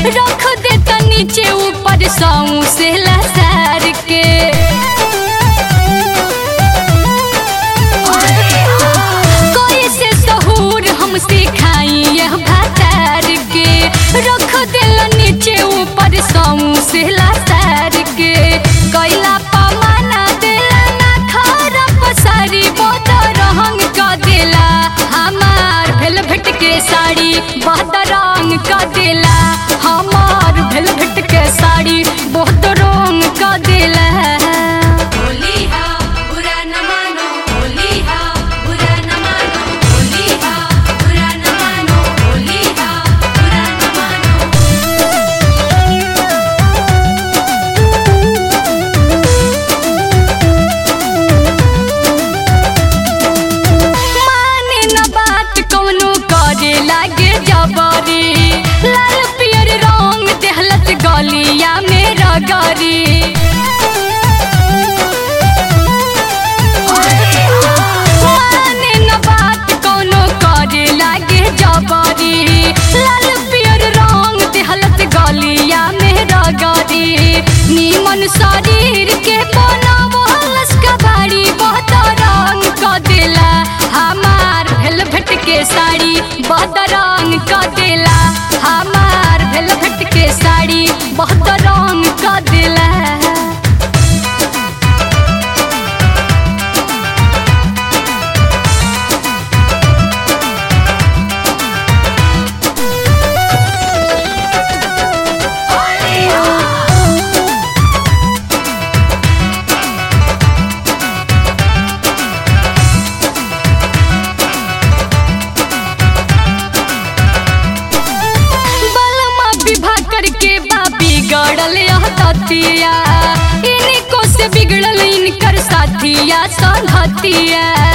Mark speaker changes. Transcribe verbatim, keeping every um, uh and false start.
Speaker 1: रख देता नीचे ऊपर साऊ से लसार के। कोई से सहूर हम सिखाई यह भातार के, रख देला नीचे ऊपर साऊ से लसार के। कैला पमाना देला ना खारा पसारी बहुत रंग का देला हमार भेलभेट के साड़ी बहुत रंग का देला हमार भेलभेट के साड़ी बहुत रंग का देला।
Speaker 2: होली हा बुरा न मानो, होली हा बुरा न मानो, होली हा बुरा न मानो, होली हा बुरा न मानो।
Speaker 1: माने न बात कौनो करे लागे जबरी, लाल पियर रंग देहलत गलिया में रगरी। माने न बात कौनो करे लागे जबरी, लाल पियर रंग देहलत गलिया में रगरी। नीमन शरीर के बनावलस कबाड़ी बहुत रंग का देला हमार भेलभेट के साड़ी बहुत रंग का देला हमार भेलभेट के साड़ी बहुत रंग का देला। बलमा विवाह करके बापी गड़ल यह ततिया, इनको से बिगड़ल इनकर साथिया संगतिया।